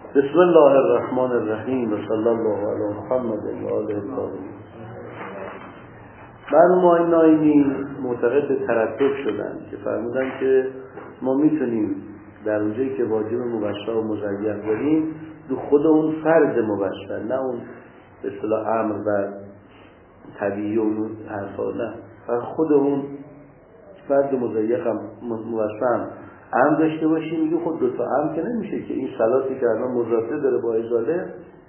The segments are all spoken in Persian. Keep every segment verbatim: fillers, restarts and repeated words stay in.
بسم الله الرحمن الرحیم و صلی الله علی محمد و آله الطاهرین. مرحوم ناینی معتقد به ترتب شدن که فرمودن که ما میتونیم در اونجایی که واجب مبشر و مزین داریم دو خود اون فرد مبشر، نه اون به اصطلاح امر و طبیعی و اون حرفا، نه فقط خود اون فرد مزین هم مبشر هم داشته باشیم. میگه خود دو تا هم که نمیشه که این صلاتی که الان مضافه داره با ازاله،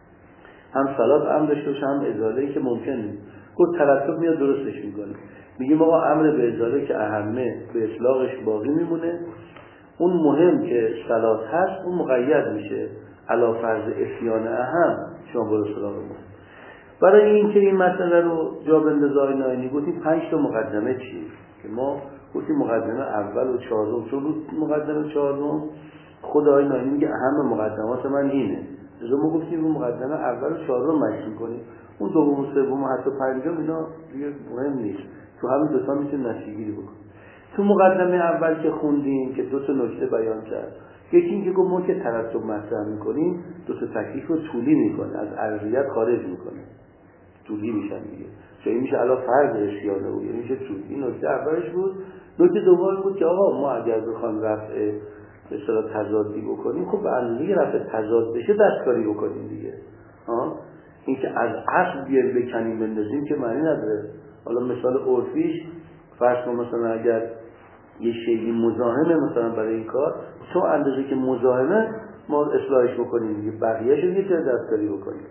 هم صلات هم داشته باشه هم ازاله‌ای که ممکن نیست. گفت ترتب میاد درستش میکنه. میگیم آقا امر به ازاله که اهمه به اطلاقش باقی میمونه، اون مهم که صلات هست اون مقید میشه علی فرض اسیان اهم شما برو سراغ ما. برای این که این مسئله رو جا بندازه آقای ناینی گفتیم پنج تا مقدمه چیه که ما گفتیم مقدمه اول و چهارم، چون مقدمه چهارم خود آقای ناینی میگه اهم مقدمات من اینه، لذا ما گفتیم اون مقدمه اول و چهارم مشروع کنیم، اون دوم و سوم و حتی پنجم اینا دیگه مهم نیست، تو همین دو تا میتونیم نتیجه گیری بکنیم. تو مقدمه اول که خوندیم که دو تا نکته بیان کرد، یکی این که گفت ما که ترتب مطرح میکنیم دو تا تکلیف رو طولی میکنه، از عرضیت خارج میکنه، طولی میشن دیگه، چون این میشه علا فرض اشیانه بود، یعنی میشه طولی. این نکته اولش بود. نکته دوم بود که آقا ما اگر بخوایم رفع به اصطلاح تضادی بکنیم، خب به اندازه رفع تضاد بشه دستکاری بکنیم دیگه. ها این که از اصل بیاریم بکنیم بندازیم که معنی نداره. حالا مثال عرفیش فرض کن مثلا اگر یه شیئی مزاحمه مثلا برای این کار، چون اندازه که مزاحمه ما اصلاحش بکنیم دیگه، بقیه‌اش رو یه جای دستکاری بکنیم.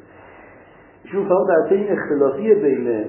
ایشون فقط در این اختلافی بین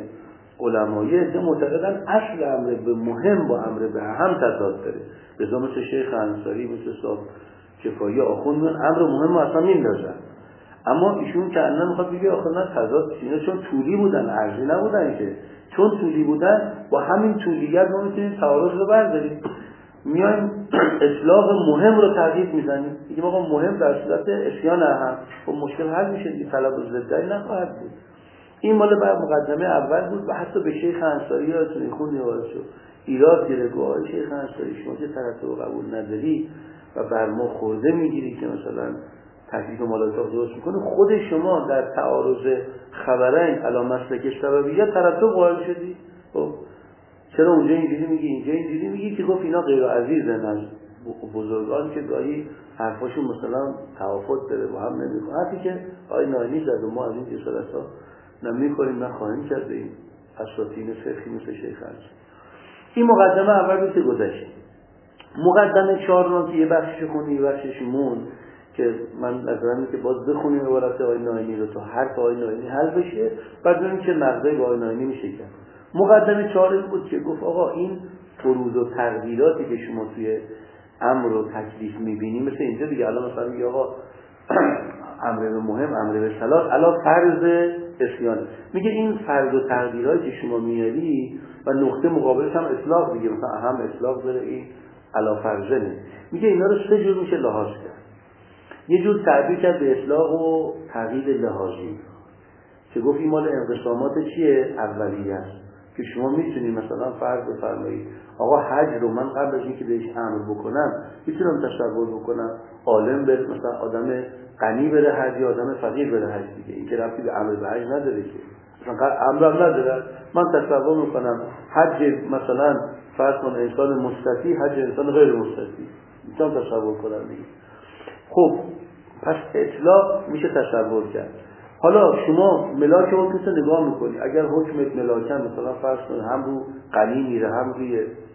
علمای عده معتقدن اصل امر به مهم با امر به اهم تضاد داره. لذا مثل شیخ انصاری، مثل صاحب شفایی آخوند میان امر مهم اصلا میندازن، اما ایشون که اصلا میخواد بگه آخه نه تضاد اینه، چون طولی بودن عرضی نبودن که، چون طولی بودن با همین طولیت ما میتونیم تعارض رو برداریم، میایم اطلاق مهم رو تغییر میزنیم، میگیم آقا مهم در صورت اسیان اهم، خب مشکل حل میشه دیگه، طلب ضدی نخواهد بود. این مال بعد مقدمه اول بود و حتی به شیخ انصاری یادتون خون نیوازشو ایراد گرفت و آقای شیخ انصاری شما که ترتب قبول نداری و بر ما خورده میگیری که مثلا تکلیف مالاتاق درست میکنه، خود شما در تعارض خبرین علی مسلک سببیت ترتب قائل شدی. خب چرا اونجا اینجوری میگی اینجا اینجوری میگی؟ که گفت اینا غیر عزیزن از بزرگان که گاهی حرفاشون مثلا توافق داره با هم نمیخواد، حتی که آقای ناینی زد و ما از این جسارت‌ها نمی‌کنیم نخواهیم کرد به این اساطین فقهی مثل شیخ انصاری. این مقدمه اول رو که گذشت. مقدمه چهارم که یه بخشش خونی یه بخشش مون که من نظرم که باز بخونیم عبارت آقای ناینی رو تا حرف آقای ناینی حل بشه، بعد ببینیم که نقضی با آقای ناینی میشه کرد. مقدمه چهارم بود که گفت آقا این فروض و تقدیراتی که شما توی امر و تکلیف میبینیم مثل اینجا دیگه، الان مثلا میگه آقا امر مهم امر به صلات علا فرض اسیان، میگه این فرض و تقدیراتی که شما میاری و نقطه مقابلش هم اطلاق دیگه، مثلا اهم اطلاق داره این علا فرضه، میگه اینا رو سه جور میشه لحاظ کرد. یه جور تعبیر کرد به اطلاق و تقیید لحاظی که گفت این مال انقسامات چیه؟ اولیه است که شما میتونید مثلا فرض بفرمایید آقا حج رو من قبل از اینکه بهش امر بکنم میتونم تصور بکنم عالم بره، مثلا آدم غنی بره حج یا آدم فقیر بره حج دیگه، این که ربطی به امر به حج نداره که، مثلا امر نداره. من تصور میکنم حج مثلا فرض کن انسان مستطیع، حج انسان غیر مستطیع، میتونم تصور کنم دیگه. خب پس اطلاق میشه تصور کرد. حالا شما ملاک رو کسی نگاه میکنی، اگر حکمت ملاکن مثلا فرض کن هم رو غنی میره هم روی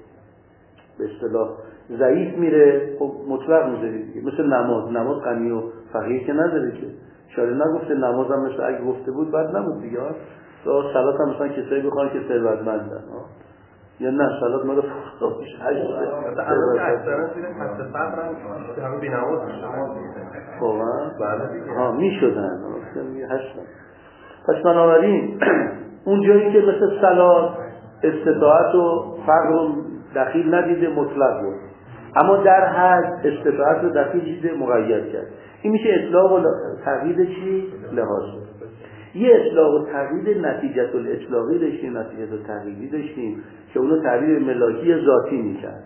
به اصطلاح ضعیف میره، خب مطلق میذاری دیگه. مثل نماز، نماز غنی و فقیر که نداره که، شاید نگفته نماز هم مثل اگه گفته بود بعد نبود دیگه. تو صلات هم مثلا کسایی بخوان که ثروتمندن یا نه صلات ما رو فرض میشه حج مثلا اکثرا دیدن پس فقر هم همه بی‌نماز میشن. خب بله ها میشدن میگه هشت. پس بنابراین اون جایی که مثل صلات استطاعت و فقر رو دخیل ندیده مطلق بود، اما در حج استطاعت رو دخیل دیده مقید کرد. این میشه اطلاق و تقیید چی؟ لحاظ. یه اطلاق و تقیید نتیجه الاطلاقی داشتیم، نتیجه التقییدی داشتیم که اونو تعبیر ملاکی ذاتی میکرد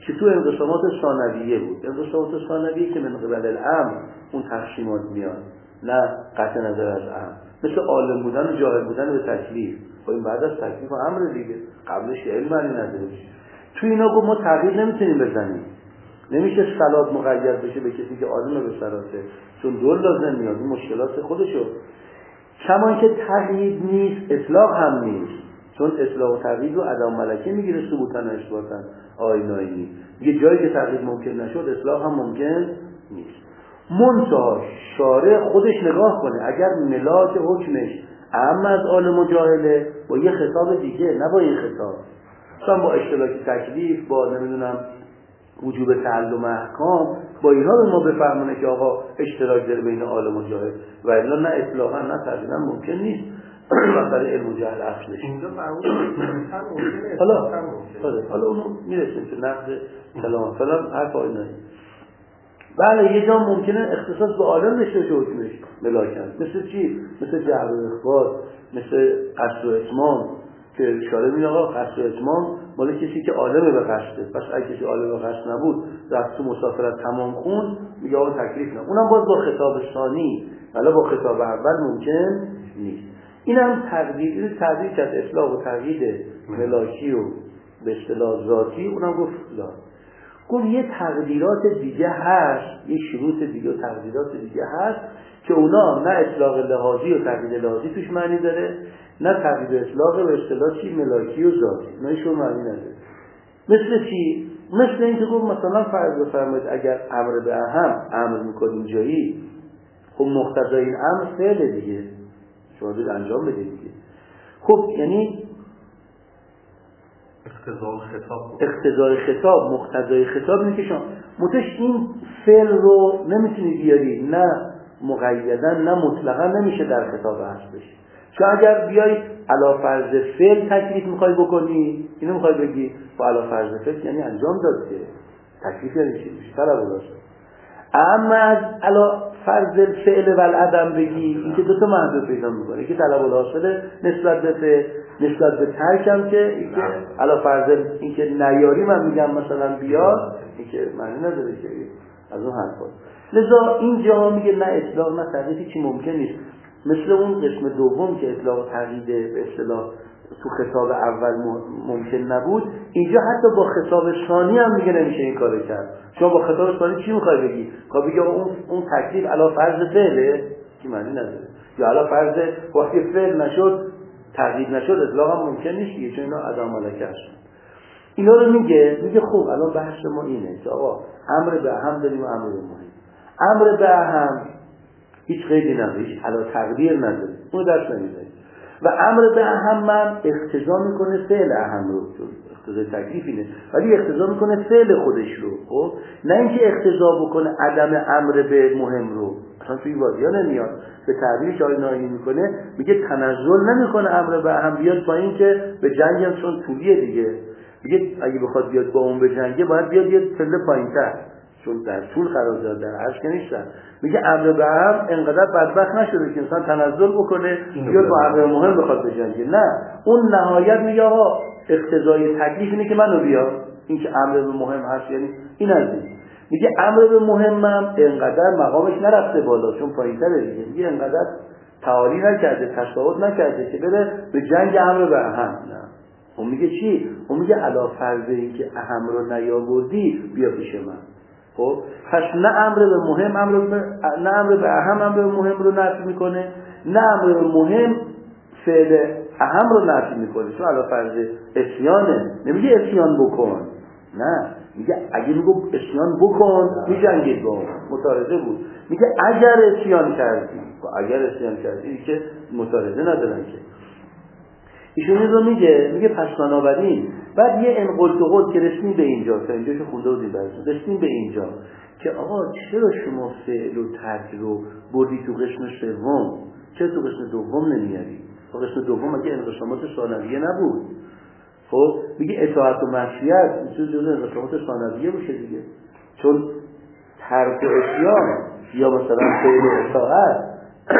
که تو انقسامات ثانویه بود. انقسامات ثانویه که من قبل الامر اون تقسیمات میاد، نه قطع نظر از امر، مثل عالم بودن و جاهل بودن به تکلیف. و این بعد از تکلیف و امر دیگه، قبلش علم معنی نداره. تو اینا گفت ما تغییر نمیتونیم بزنیم، نمیشه صلات مقید بشه به کسی که عالم به صلاته، چون دور لازم میاد، این مشکلات خودشو. کما که تغییر نیست، اطلاق هم نیست، چون اصلاح و تغییر رو عدم ملکه میگیره، ثبوتن و اثباتن آینایی. یه جایی که تغییر ممکن نشد اصلاح هم ممکن نیست. منتها شارع خودش نگاه کنه، اگر ملاک حکمش اما از عالم و جاهله، با یه خطاب دیگه، نه با این خطاب، مثلا با اشتراک تکلیف، با نمیدونم وجوب تعلم احکام، با اینا به ما بفهمونه که آقا اشتراک داره بین عالم و جاهل، و الا نه اصلاحا نه تغییرا ممکن نیست. مثلا علم و جهل اصلش اینجا فرمودن هم ممکنه، حالا هم ممکنه. حالا اونو میرسیم که نقد کلام فلان حرف آینایی. بله یه جا ممکنه اختصاص به عالم داشته باشه حکمش ملاکن، مثل چی؟ مثل جعل و اخبار، مثل قصد و اتمام، که اشاره میگه آقا قصد و اتمام مال کسی که عالم به قصده. پس اگه کسی عالم به قصد نبود رفت تو مسافرت تمام خون، میگه آقا تکلیف نه. اونم باز با خطاب ثانی، ولی با خطاب اول ممکن نیست. اینم تقدیر تقدیر کرد اصلاح و تقدیر ملاکی و به اصطلاح ذاتی. اونم گفت لا، گفت یه تقدیرات دیگه هست، یه شروط دیگه و تقدیرات دیگه هست که اونا نه اطلاق لحاظی و تقدیر لحاظی توش معنی داره، نه تقدیر اطلاق به اصطلاح چی ملاکی و ذاتی، نایشون معنی نداره. مثل چی؟ مثل این که گفت مثلا فرض بفرمایید اگر امر به اهم امر میکنیم جایی، خب مقتضای این امر فعل دیگه، شما دید انجام بده دیگه. خب یعنی اقتضای خطاب اقتضای خطاب، مقتضای خطاب اینه که شما متش این فعل رو نمیتونی بیاری، نه مقیدا نه مطلقا نمیشه در خطاب هست بشه. چون اگر بیای علی فرض فعل تکلیف میخوای بکنی، اینو میخوای بگی با علی فرض فعل یعنی انجام داد که تکلیف یعنی چی میشه؟ طلب واسه. اما از علی فرض فعل و العدم بگی، این که دو تا معنی پیدا میکنه، که طلب الحاصله نسبت به فعل، نسبت به ترکم که این که علی فرض این که نیاری من میگم مثلا بیاد، این که معنی نداره که از اون حرفا. لذا این جاها میگه نه اطلاق نه تقیید چی ممکن نیست. مثل اون قسم دوم که اطلاق و تقیید به اصطلاح تو خطاب اول ممکن نبود، اینجا حتی با خطاب ثانی هم میگه نمیشه این کارو کرد. شما با خطاب ثانی چی میخوای بگی؟ میخوای بگی اون اون تکلیف علی فرض فعله که معنی نداره، یا علی فرض وقتی فعل نشد تقیید نشد اطلاق هم ممکن نیست دیگه، چون اینا عدم ملکه هستن. اینا رو میگه میگه خب الان بحث ما اینه که آقا امر به اهم داریم و امر به مهم. امر به اهم هیچ قیدی نداره، هیچ علا تقدیر نداره، اون درس نمیذاره. و امر به اهم من اقتضا میکنه فعل اهم رو، اقتضای تکلیف اینه، ولی اقتضا میکنه فعل خودش رو، خب نه اینکه اقتضا بکنه عدم امر به مهم رو. اصلا توی وادیا نمیاد. به تعبیر آینایی میکنه، میگه تنزل نمیکنه امر به اهم بیاد با این که به جنگ هم چون طولیه دیگه، میگه اگه بخواد بیاد با اون به جنگه باید بیاد یه پله پایین‌تر، چون در طول قرار داره، در عرض که نیستن. میگه امر به هم انقدر بدبخت نشده که انسان تنزل بکنه یا با امر مهم بخواد بجنگه، نه اون نهایت میگه آقا اقتضای تکلیف اینه که منو بیا، این که امر به مهم هست یعنی این از این. میگه امر به مهمم انقدر مقامش نرفته بالا چون پایین‌تره دیگه، میگه انقدر تعالی نکرده، تشابه نکرده که بره به جنگ امر به اهم. نه اون میگه چی؟ اون میگه علا فرض این که اهم رو نیاوردی بیا پیش من. خب پس نه امر به مهم امر به نه امر به اهم امر به مهم رو نفی میکنه، نه امر به مهم فعل اهم رو نفی میکنه، چون علی فرض اسیانه. نمیگه اسیان بکن، نه میگه اگه میگه اسیان بکن میجنگید با اون، متعارضه بود. میگه اگر اسیان کردی، اگر اسیان کردی که متعارضه ندارن که. ایشون رو میگه میگه پس بنابراین بعد یه انقلت و قلت که رسیم به اینجا، تا اینجا که خونده بودیم براتون، رسیم به اینجا که آقا چرا شما فعل و ترک رو بردی تو قسم سوم، چرا تو قسم دوم نمیاری؟ تو قسم دوم اگه انقسامات ثانویه نبود، خب میگه اطاعت و معصیت میتونه جزء انقسامات ثانویه باشه دیگه، چون ترک و عصیان یا مثلا فعل و اطاعت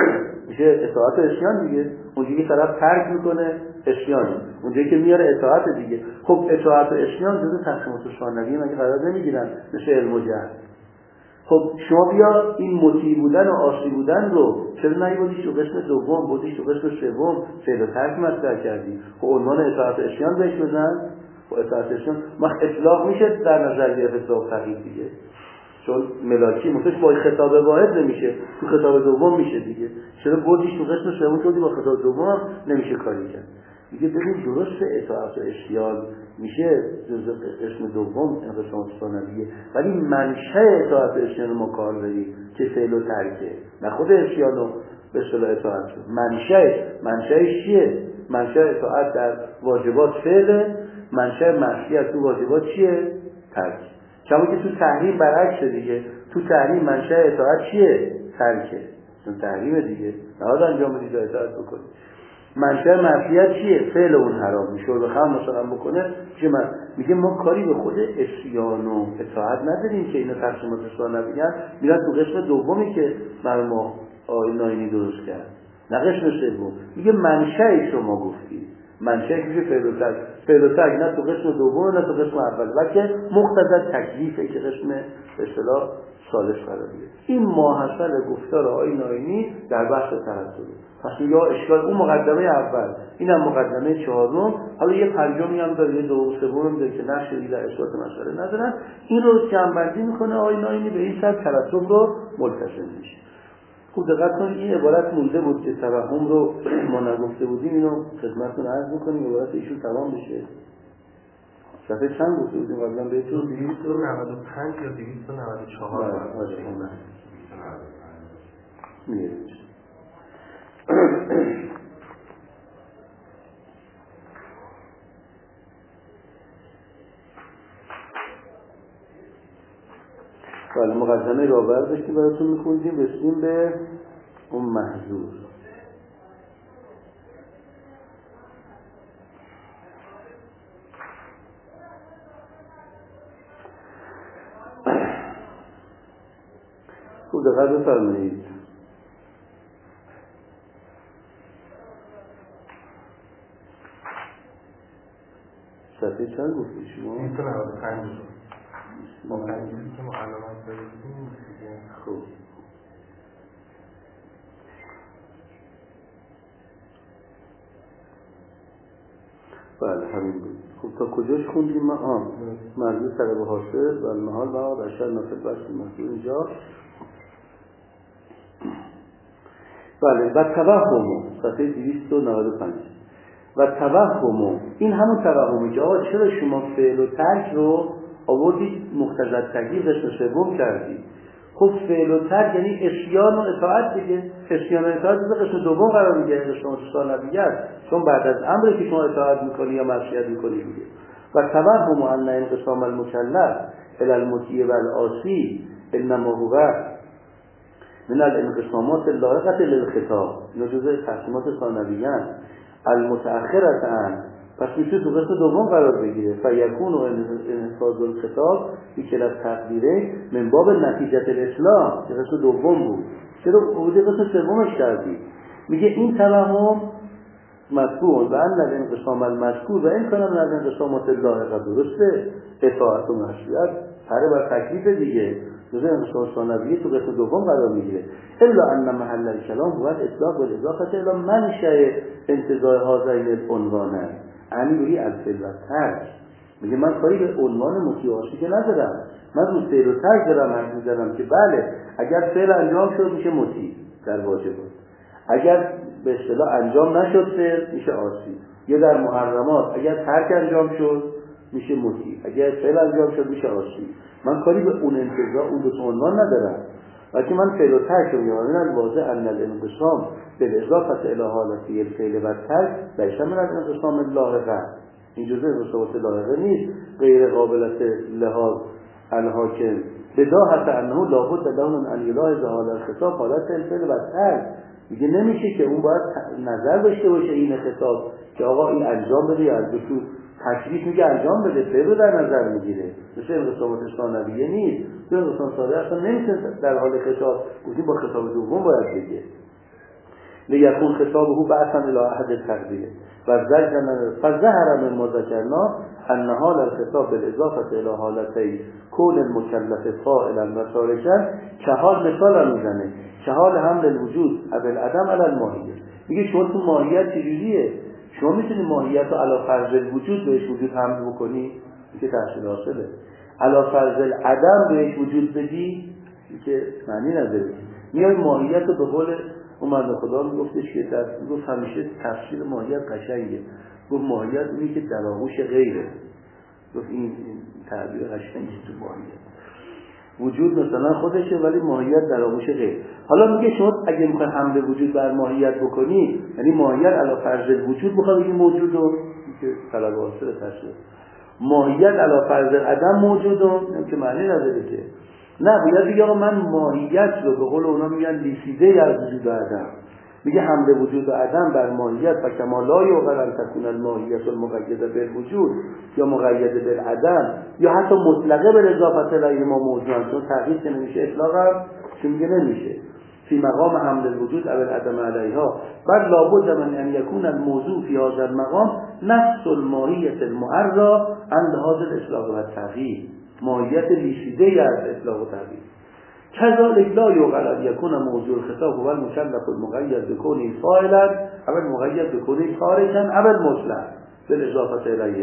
میشه اطاعت اسیان دیگه. اونجایی که طرف ترک میکنه اسیانه، اونجایی که میاره اطاعت دیگه. خب اطاعت و اسیان جزء تقسیمات ثانویه مگه قرار نمیگیرن؟ مثل علم و جهل. خب شما بیا این مطیع بودن و عاصی بودن رو چرا نیبودیش تو قسم دوم، بودیش تو قسم سوم، فعل و ترک مطرح کردی؟ خب عنوان اطاعت اسیان بهش بزن. خب اطاعت اسیان ما اطلاق میشه در نظر گرفت اطلاق تقیید دیگه، چون ملاکی متوش با خطاب واحد نمیشه، تو خطاب دوم میشه دیگه. چرا بودیش تو قسم سوم شدی با خطاب دوم نمیشه کاری کرد دیگه. ببین درسته اطاعت و اسیان میشه جزء قسم دوم انقسامات ثانویه، ولی منشأ اطاعت و اسیان ما کار داریم که فعل و ترکه، نه خود اسیان و به اصطلاح اطاعت. منشأ منشأش چیه؟ منشأ اطاعت در واجبات فعل، منشأ معصیت تو واجبات چیه؟ ترک. کما که تو تحریم برعکس دیگه، تو تحریم منشأ اطاعت چیه؟ ترکه، چون تحریم دیگه نهاد انجام بدید و اطاعت بکنید. منشأ معصیت چیه؟ فعل اون حرام میشه و خام مثلا بکنه چه من میگه ما کاری به خود اسیان و اطاعت نداریم که اینا تقسیمات ثانویه میرن تو قسم دومی که برای ما آیین ناینی درست کرد، نه قسم سوم. میگه منشأ شما گفتید منشأ میشه فعل و ترک، فعل و ترک نه تو قسم دوم نه تو قسم اول، بلکه مقتضی تکلیفه که قسم به اصطلاح ثالث قرار میگیره. این ماحصل گفتار آیین ناینی در بحث ترتب. پس یا اشکال اون مقدمه اول، اینم مقدمه چهارم، حالا یه پنجمی هم داره، یه دوم سوم داره که نقش دیگه در اثبات مسئله ندارن. این رو جمع‌بندی میکنه آیین ناینی، به این سبب ترتب رو ملتزم میشه. خوب دقت کنید، این عبارت مونده بود که توهم رو ما نگفته بودیم، اینو خدمتتون عرض می‌کنیم عبارت ایشون تمام بشه. صفحه چند گفته بودیم قبلا بهتون؟ دویست و نود و پنج یا دویست و نود و چهار. آره میگه بله مقدمه را برداشتیم براتون میخوندیم، رسیم به اون محظور. خوب دقت بفرمایید. صفحه چند گفتید شما؟ دویست و نود و پنج با پنجیزی که ما علامت داریم. خوب بله همین بود. خب تا کجاش خوندیم ما؟ آم مرزی سر به حاصل و المحال و آد اشتر نفل بحث محضور اینجا. بله و توهمو صفحه دویست و نود و پنج و توهمو، این همون توهمی که آقا چرا شما فعل و ترک رو آوردید مقتضی تکلیف قسم سوم کردید؟ خب فعل و ترک یعنی اسیان و اطاعت دیگه، اسیان و اطاعت در قسم دوم قرار میگیره، قسم ثانویه است، چون بعد از امری که شما اطاعت میکنی یا معصیت میکنی دیگه. و توهم ان انقسام المکلف الی المطیع و العاصی انما هو من الانقسامات اللائقه للخطاب، اینا جزء تقسیمات ثانویه المتأخرة عن، پس میشه تو قسم دوم قرار بگیره. فیکون و انحصاد الخطاب بیکل از تقدیره من باب نتیجه الاسلام که قسم دوم بود، چرا بوده قسم سومش کردی؟ میگه این توهم مذکور و ان الانقسام المذکور و این کنم از انقسامات اللائقه، درسته اطاعت و معصیت پره بر تکلیف دیگه، جزء انقسام ثانویه تو قسم دوم قرار میگیره. الا ان محل الکلام هو الاطلاق والاضافه الی منشأ انتزاع هذین العنوانین، یعنی روی الفعل و ترک. میگه من کاری به عنوان متیاسی که ندارم، من رو فعل و ترک دارم حرف میزنم که بله اگر فعل انجام شد میشه مطیع در واجبات، اگر به اصطلاح انجام نشد فعل میشه عاصی، یا در محرمات اگر ترک انجام شد میشه مطیع، اگر فعل انجام شد میشه عاصی. من کاری به اون انتزاع اون دو تا عنوان ندارم، وقتی من فعل و ترک رو میارم الواضح ان الانقسام بالاضافه الی حالتی الفعل و ترک لیس من الانقسام اللاحقه، این جزء انقسامات لاحقه نیست غیر قابلت لحاظ الحاکم بداهت انه لابد له ان یلاحظ حال الخطاب حالت الفعل و ترک. میگه نمیشه که اون باید نظر داشته باشه این خطاب که آقا این انجام بده یا تو تکلیف میگه انجام بده، فعل رو در نظر میگیره، مثل انقسامات ثانویه نیست. تو انقسام ثانویه اصلا نمیشه در حال خطاب گفتیم با خطاب دوم باید بگه. لیکون خطابه بعثا الی احد تقدیره و زجرنا فظهر من ما ذکرنا ان حال الخطاب بالاضافه الی حالتی کون المکلف فاعلا و تارکا که حال مثال میزنه که حال حمل الوجود ابل عدم علی الماهیه. میگه شما تو ماهیت چجوریه؟ شما میتونی ماهیت رو علی فرض الوجود بهش وجود حمل بکنی که تحصیل حاصله، علی فرض العدم بهش وجود بدی که معنی نداره. میای ماهیت رو به قول اون مرد خدا میگفتش که در گفت همیشه تفسیر ماهیت قشنگه، گفت ماهیت اونی که در آغوش غیره، گفت این تعبیر قشنگی تو ماهیت وجود مثلا خودشه ولی ماهیت در آغوش غیر. حالا میگه شما اگه میخوای حمل وجود بر ماهیت بکنی، یعنی ماهیت علی فرض الوجود میخواد بگی موجود رو که طلب حاصل تشریح، ماهیت علی فرض عدم موجود رو که معنی نداره که نه، باید بگه آقا من ماهیت رو به قول اونا میگن لیسیده از وجود و عدم، میگه حمل وجود و عدم بر ماهیت و کما لا یعقل ان تکون الماهیت المقیده بالوجود یا مقیده بالعدم یا حتی مطلقه به اضافه الیه ما موجود، چون تغییر که نمیشه اطلاق هم چون میگه نمیشه فی مقام حمل الوجود او العدم علیها، بل لابد من ان یکون الموضوع فی هذا المقام نفس الماهیت المعرى عند هذا الاطلاق و التغییر، ماهیت لیسیده از اطلاق و تغییر. کذالک لا یعقل ان یکون موضوع الخطاب و المکلف المقید بکونه فاعلا او المقید بکونه تارکا او المطلق بالاضافه الیه.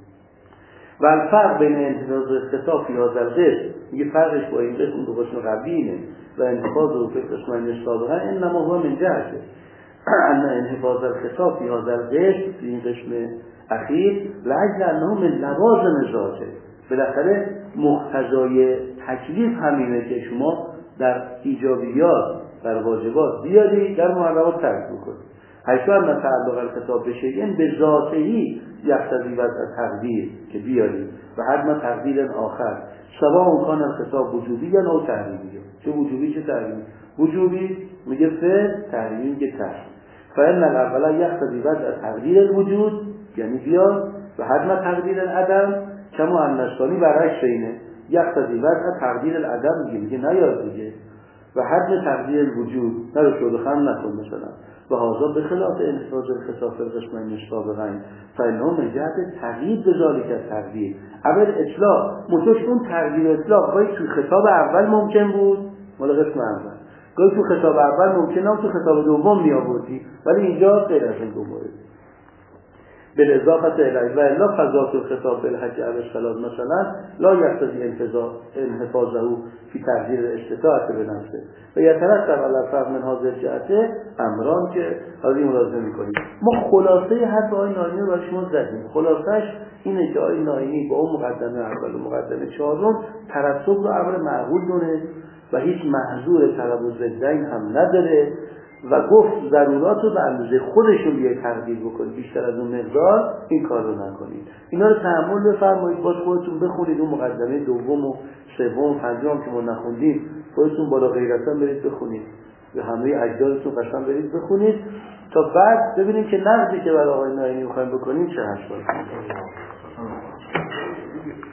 و الفرق بین انتفاض الخطاب فی هذا القسم، میگه فرقش با این قسم دو قسم قبلی اینه و انتفاض و فی قسمین سابقا انما هو من جهته ان انتفاض الخطاب فی هذا القسم فی این قسم اخیر لاجل انه من لوازم ذاته، بالاخره مقتضای تکلیف همینه که شما در ایجابیات در واجبات بیاری، در محرمات ترک بکنید. حیث ان تعلق الخطاب به شیء به ذاته‌ای یقتضی وضع تقدیر که بیاری و حتما تقدیر آخر سواء کان الخطاب وجوبی یا نو تحریمی، چه وجوبی چه تحریمی. وجوبی میگه فعل، تحریمی میگه ترک. فإن الاول یقتضی وضع تقدیر الوجود یعنی بیار و حتما تقدیر العدم، کما النشانی برعکس اینه یقتضی وضع تقدیر العدم میگه میگه نیاد دیگه و حد تقدیر الوجود نه شده خم نکن مثلا و هذا به خلاف انفاذ الخطاب فی القسمین السابقین فانه من جهت تغییر بذالک تقدیر اول اطلاق متوش اون تقدیر اطلاق گاهی تو خطاب اول ممکن بود مال قسم اول، گاهی تو خطاب اول ممکن نه تو خطاب دوم می آوردی، ولی اینجا غیر از این دو مورد بالاضافه الیه و الا فضات الخطاب بالحج او الصلاه مثلا لا یقتضی انحفاظه فی تقدیر الاستطاعت به نفسه و یترتب علی الفرق من هذه الجهت امران که از این ملاحظه می‌کنیم. ما خلاصه حرف آقای ناینی رو برای شما زدیم. خلاصش اینه که آقای ناینی با اون مقدمه اول و مقدمه چهارم ترتب رو امر معقول دونه و هیچ محظور طلب و ضدین هم نداره و گفت ضرورات رو به اندازه خودشون بیای تقدیر بکنید، بیشتر از اون مقدار این کار رو نکنید. اینا رو تأمل بفرمایید، باز خودتون بخونید اون مقدمه دوم و سوم و پنجم که ما نخوندیم خودتون بالا غیرتا برید بخونید، به همه اجدادتون قسم برید بخونید تا بعد ببینیم که نقدی که برای آقای ناینی می‌خوایم بکنیم چه هست.